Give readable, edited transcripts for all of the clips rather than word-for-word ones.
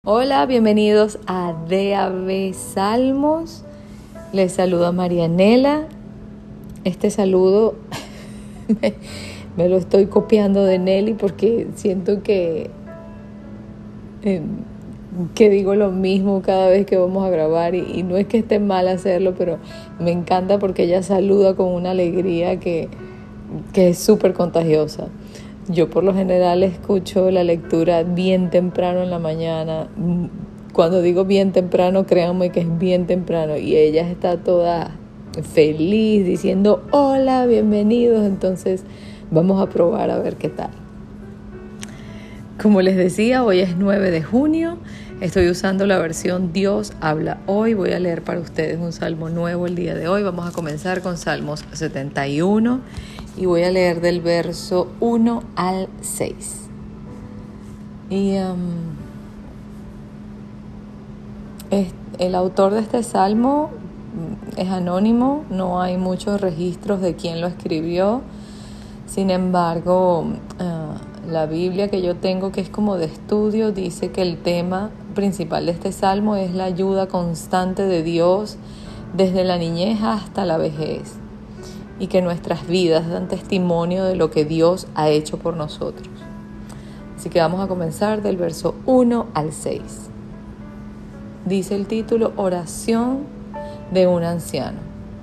Hola, bienvenidos a DAB Salmos. Les saluda Marianela. Este saludo me lo estoy copiando de Nelly porque siento que digo lo mismo cada vez que vamos a grabar y no es que esté mal hacerlo, pero me encanta porque ella saluda con una alegría que es súper contagiosa. Yo por lo general escucho la lectura bien temprano en la mañana. Cuando digo bien temprano, créanme que es bien temprano. Y ella está toda feliz diciendo, hola, bienvenidos. Entonces vamos a probar a ver qué tal. Como les decía, hoy es 9 de junio. Estoy usando la versión Dios habla hoy. Voy a leer para ustedes un salmo nuevo el día de hoy. Vamos a comenzar con Salmos 71. Y voy a leer del verso 1 al 6. Y el autor de este salmo es anónimo, no hay muchos registros de quién lo escribió. Sin embargo, la Biblia que yo tengo, que es como de estudio, dice que el tema principal de este salmo es la ayuda constante de Dios desde la niñez hasta la vejez. Y que nuestras vidas dan testimonio de lo que Dios ha hecho por nosotros. Así que vamos a comenzar del verso 1 al 6. Dice el título, Oración de un anciano.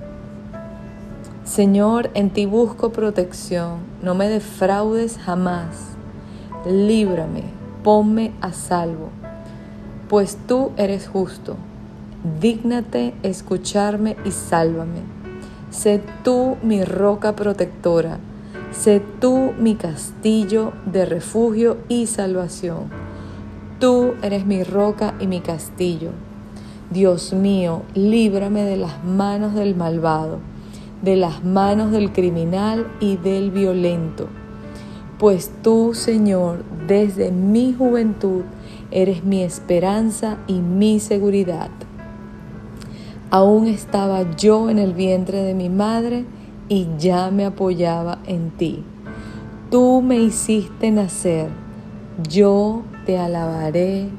Señor, en ti busco protección, no me defraudes jamás. Líbrame, ponme a salvo, pues tú eres justo. Dígnate escucharme y sálvame. Sé tú mi roca protectora, sé tú mi castillo de refugio y salvación. Tú eres mi roca y mi castillo. Dios mío, líbrame de las manos del malvado, de las manos del criminal y del violento. Pues tú, Señor, desde mi juventud eres mi esperanza y mi seguridad. Aún estaba yo en el vientre de mi madre y ya me apoyaba en ti. Tú me hiciste nacer, yo te alabaré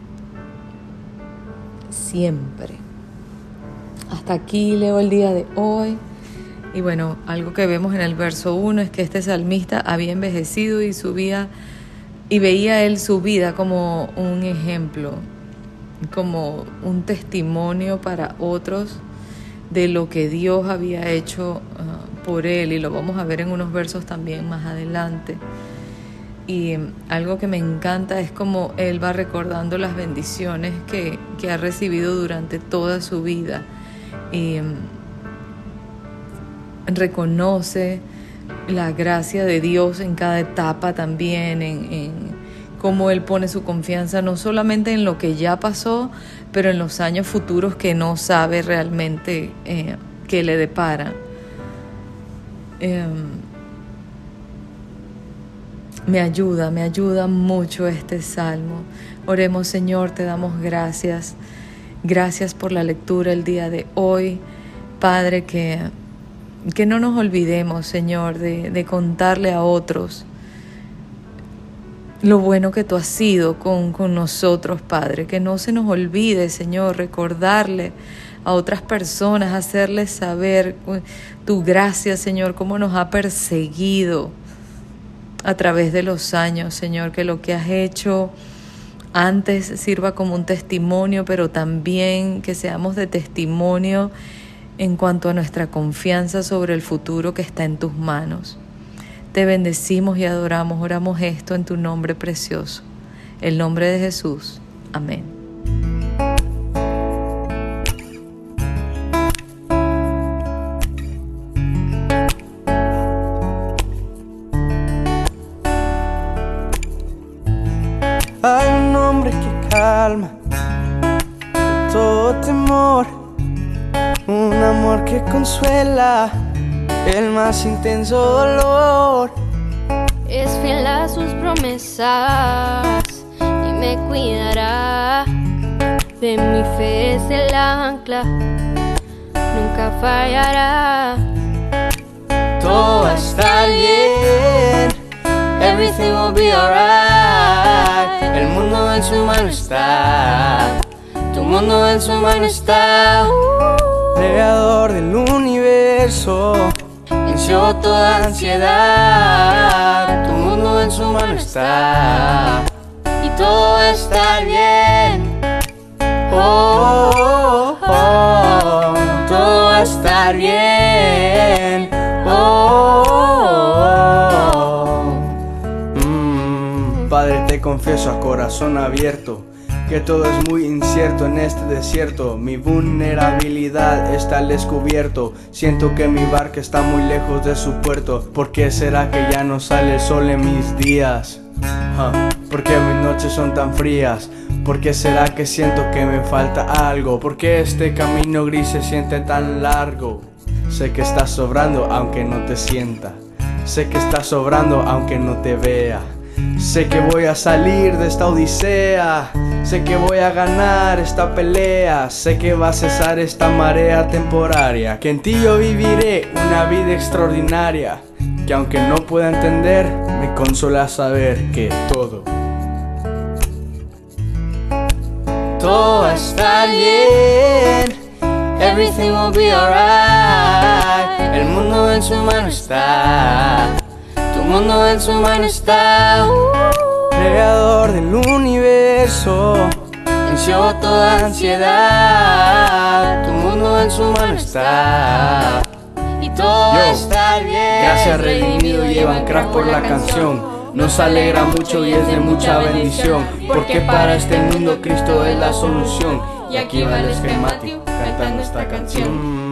siempre. Hasta aquí leo el día de hoy. Y bueno, algo que vemos en el verso 1 es que este salmista había envejecido y veía él su vida como un ejemplo, como un testimonio para otros de lo que Dios había hecho por él, y lo vamos a ver en unos versos también más adelante. Y algo que me encanta es como él va recordando las bendiciones que ha recibido durante toda su vida, y reconoce la gracia de Dios en cada etapa también, en cómo él pone su confianza no solamente en lo que ya pasó, pero en los años futuros que no sabe realmente qué le depara. Me ayuda mucho este salmo. Oremos. Señor, te damos gracias. Gracias por la lectura el día de hoy. Padre, que no nos olvidemos, Señor, de contarle a otros lo bueno que tú has sido con nosotros, Padre. Que no se nos olvide, Señor, recordarle a otras personas, hacerles saber tu gracia, Señor, cómo nos ha perseguido a través de los años, Señor. Que lo que has hecho antes sirva como un testimonio, pero también que seamos de testimonio en cuanto a nuestra confianza sobre el futuro que está en tus manos. Te bendecimos y adoramos. Oramos esto en tu nombre precioso, el nombre de Jesús. Amén. Hay un nombre que calma todo temor, un amor que consuela el más intenso dolor. Es fiel a sus promesas y me cuidará. De mi fe es el ancla, nunca fallará. Todo va a estar bien, everything will be alright. El mundo en su mano está, tu mundo en su mano está. Creador del universo, venció toda ansiedad. Tu mundo en su mano está, y todo va a estar bien. Oh, oh, oh, todo va a estar bien. Oh, oh, oh. Padre, te confieso a corazón abierto que todo es muy incierto en este desierto. Mi vulnerabilidad está al descubierto. Siento que mi barca está muy lejos de su puerto. ¿Por qué será que ya no sale el sol en mis días? ¿Por qué mis noches son tan frías? ¿Por qué será que siento que me falta algo? ¿Por qué este camino gris se siente tan largo? Sé que estás sobrando aunque no te sienta. Sé que estás sobrando aunque no te vea. Sé que voy a salir de esta odisea. Sé que voy a ganar esta pelea. Sé que va a cesar esta marea temporaria. Que en ti yo viviré una vida extraordinaria. Que aunque no pueda entender, me consuela saber que todo va a estar bien. Everything will be alright. El mundo en su mano está, tu mundo en su mano está. Creador del universo, venció toda ansiedad. Tu mundo en su mano está, y todo va a estar bien. Gracias redimido llevan crack por la canción. Nos alegra mucho y es de mucha bendición, porque para este mundo Cristo es la solución. Y aquí va el esquemático cantando esta canción.